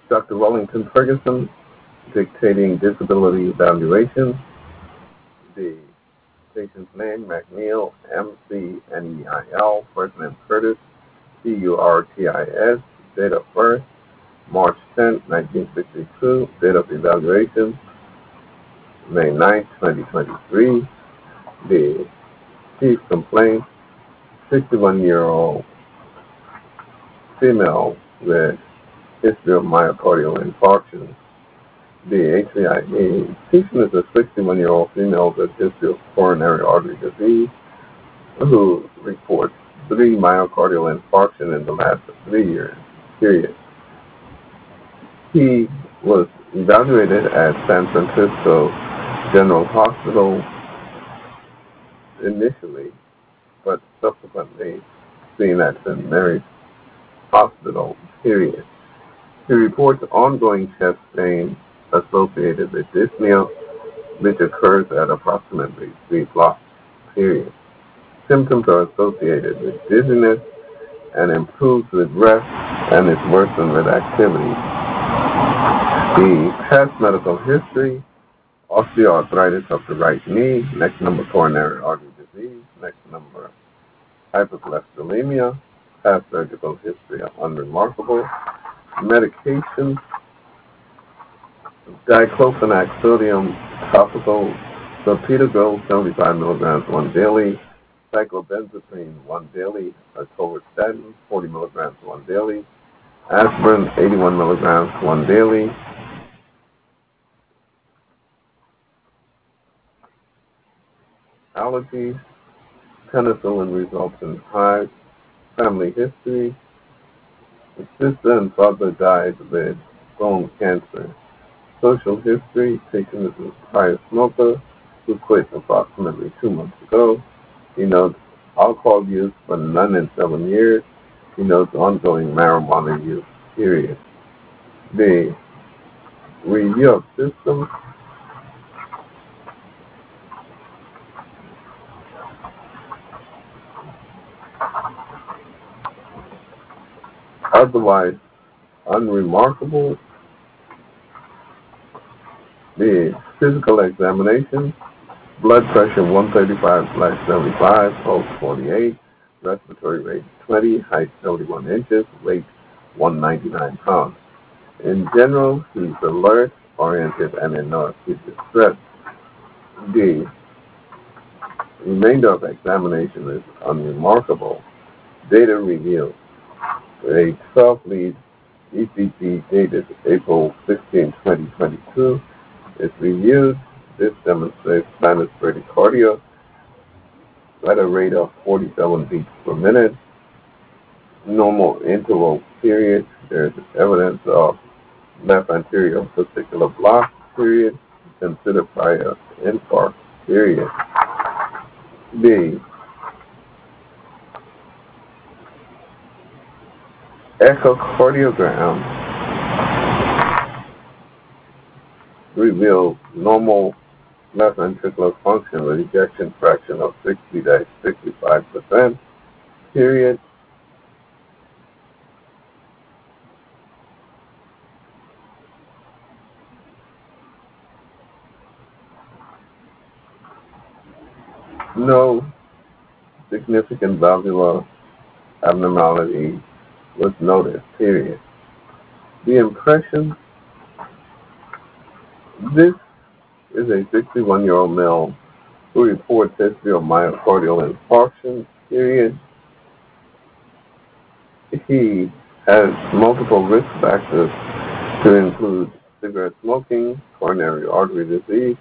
Dr. Wellington Ferguson, dictating disability evaluation. The patient's name, McNeil, McNeil, first name Curtis, Curtis, date of birth, March 10, 1962, date of evaluation, May 9, 2023. The chief complaint, 61-year-old female with history of myocardial infarction. The HCIE patient is a 61-year-old female with history of coronary artery disease who reports 3 myocardial infarction in the last 3 years, period. He was evaluated at San Francisco General Hospital initially, but subsequently seen at St. Mary's Hospital, period. He reports ongoing chest pain associated with dyspnea, which occurs at approximately 3 blocks, period. Symptoms are associated with dizziness and improves with rest and is worsened with activity. The past medical history, osteoarthritis of the right knee, next number coronary artery disease, next number hypercholesterolemia, past surgical history of unremarkable, medication, diclofenac sodium topical, clopidogrel 75 milligrams 1 daily, cyclobenzaprine 1 daily, atorvastatin 40 milligrams 1 daily, aspirin 81 milligrams 1 daily. Allergies, penicillin results in hives, family history. The sister and father died with bone cancer. Social history, patient is a prior smoker who quit approximately 2 months ago. He notes alcohol use, but none in 7 years. He notes ongoing marijuana use, period. The review of systems. Otherwise unremarkable. The physical examination, blood pressure 135/75, pulse 48, respiratory rate 20, height 71 inches, weight 199 pounds. In general, he's alert, oriented, and in no acute distress. The remainder of examination is unremarkable. Data review. A 12-lead ECG dated April 16, 2022 is reviewed. This demonstrates sinus bradycardia at a rate of 47 beats per minute. Normal interval period. There is evidence of left anterior testicular block, period. Consider prior infarct, period. B. Echocardiogram reveals normal left ventricular function with ejection fraction of 60-65%, period. No significant valvular abnormality was noted, period. The impression, this is a 61-year-old male who reports history of myocardial infarction, period. He has multiple risk factors to include cigarette smoking, coronary artery disease,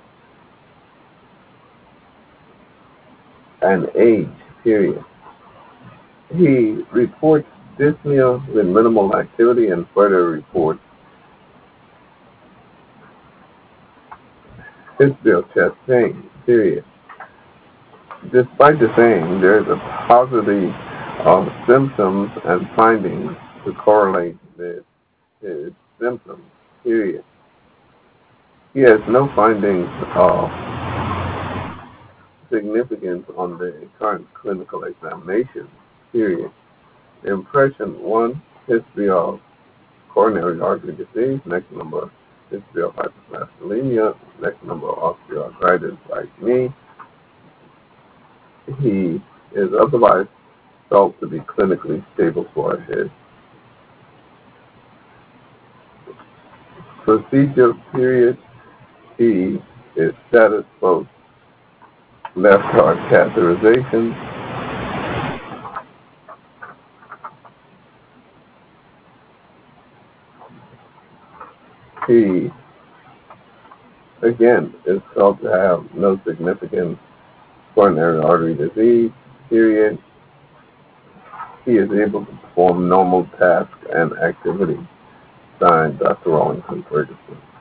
and age, period. He reports dyspnea with minimal activity and further reports history of chest pain, period. Despite the same, there is a paucity of symptoms and findings to correlate with his symptoms, period. He has no findings of significance on the current clinical examination, period. Impression 1, history of coronary artery disease. Next number, history of hypercholesterolemia. Next number, osteoarthritis like me. He is otherwise felt to be clinically stable for his procedure period. He is status post left heart catheterization. He, again, is felt to have no significant coronary artery disease, period. He is able to perform normal tasks and activities. Signed, Dr. Rawlington Ferguson.